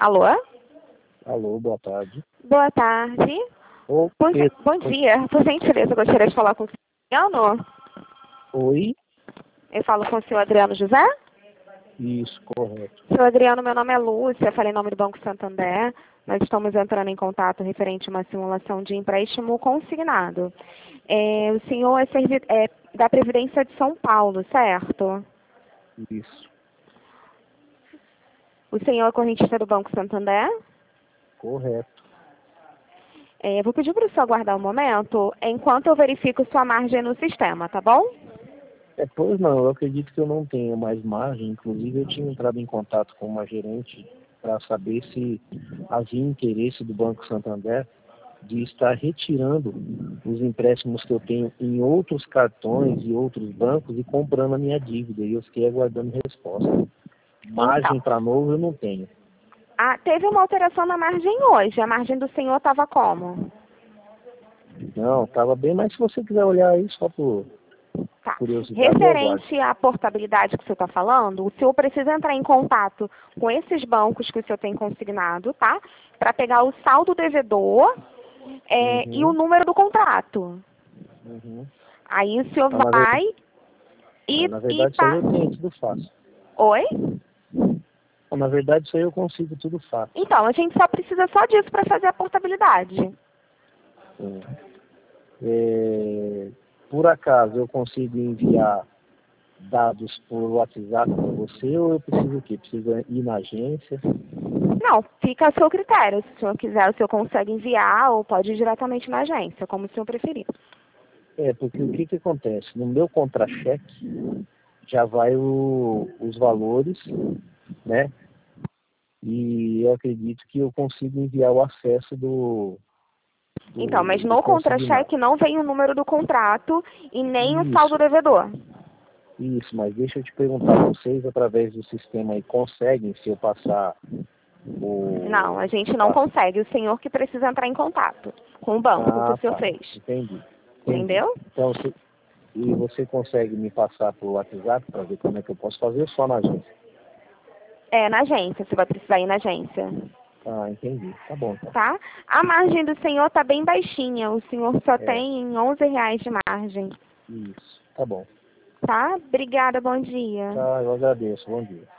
Alô? Alô, boa tarde. Boa tarde. Bom dia. Por gentileza, eu gostaria de falar com o senhor Adriano. Oi? Eu falo com o senhor Adriano José? Isso, correto. Senhor Adriano, meu nome é Lúcia, falei em nome do Banco Santander. Nós estamos entrando em contato referente a uma simulação de empréstimo consignado. O senhor é da Previdência de São Paulo, certo? Isso, O senhor é correntista do Banco Santander? correto. Vou pedir para o senhor aguardar um momento, enquanto eu verifico sua margem no sistema, tá bom? Pois não, eu acredito que eu não tenho mais margem. Inclusive, eu tinha entrado em contato com uma gerente para saber se havia interesse do Banco Santander de estar retirando os empréstimos que eu tenho em outros cartões e outros bancos e comprando a minha dívida. E eu fiquei aguardando resposta. Margem para novo eu não tenho. Teve uma alteração na margem hoje. A margem do senhor estava como? Não, estava bem, mas se você quiser olhar aí só por Tá. curiosidade, eu aguardo. Referente à portabilidade que o senhor está falando, o senhor precisa entrar em contato com esses bancos que o senhor tem consignado, tá? Para pegar o saldo devedor e o número do contrato. Aí o senhor vai e... Na verdade, isso aí eu tenho tudo fácil. Oi? Na verdade, isso aí eu consigo tudo fácil. Então, a gente só precisa só disso para fazer a portabilidade. Por acaso eu consigo enviar dados por WhatsApp para você ou eu preciso o quê? Preciso ir na agência? Não, fica a seu critério. Se o senhor quiser, o senhor consegue enviar ou pode ir diretamente na agência, como o senhor preferir. Porque o que acontece? No meu contra-cheque já vai os valores, né? E eu acredito que eu consigo enviar o acesso Então, mas no contra-cheque não vem o número do contrato e nem o saldo devedor. Isso, mas deixa eu te perguntar, vocês através do sistema aí conseguem, se eu passar Não, a gente não consegue. O senhor que precisa entrar em contato com o banco que o senhor fez. Entendi. Entendeu? Então, e você consegue me passar por WhatsApp para ver como é que eu posso fazer só na agência? Na agência, você vai precisar ir na agência. Entendi. Tá bom, então. Tá? A margem do senhor tá bem baixinha. O senhor só tem R$11 de margem. Isso, tá bom. Tá? Obrigada, bom dia. Tá, eu agradeço. Bom dia.